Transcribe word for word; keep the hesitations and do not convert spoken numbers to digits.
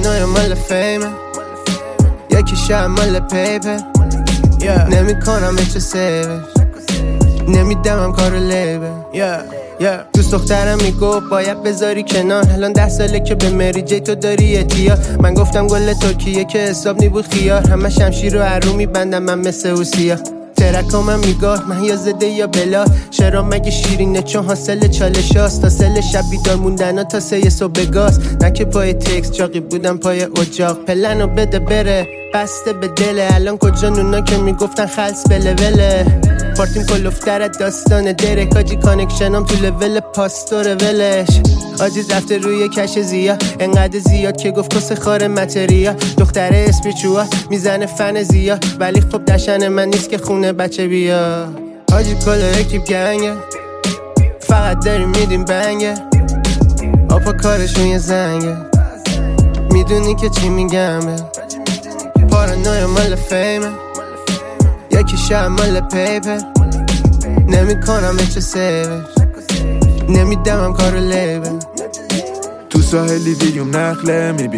پارانویا مال فیمه، یکی شب مال پیپه. yeah. نمی کنم چه سیوش، نمیدمم کارو لیبه. yeah. yeah. دوست دخترم میگفت باید بذاری کنار، الان ده ساله که به مری جی تو داری اعتیاد. من گفتم گل ترکیه که حساب نیبود خیار، همه شمشیر رو عرو میبندم من مثل اوسیا. ترکام هم میگاه من یا زده یا بلا، شرام مگه شیرینه چون حاصل چالشاست. تا سل شب بیدار موندن تا سه صبح بگاز، نه که پای تکس چاقی بودم پای اجاق. پلنو بده بره بسته به دله، الان کجا نونا که میگفتن خلص بله وله. پارتیم کلوفتر داستان دره، کاجی کانکشنم تو لول پاستور ولش. عاجز رفته روی کش زیا، انقدر زیاد که گفت کس خار متریا. دختره اسپیچوا میزنه فن زیا، ولی خب دشن من نیست که خونه بچه بیا. حاجی کل اکیپ گنگه، فقط داریم میدیم بنگه. آپا کارشون یه زنگه، میدونی که چی میگم. پارانویا مال فیمه، یکی شب مال پیپه. نمی کنم چه سیوش، نمیدمم کارو لیبه. تو ساحلی ویلیوم نخله میبینم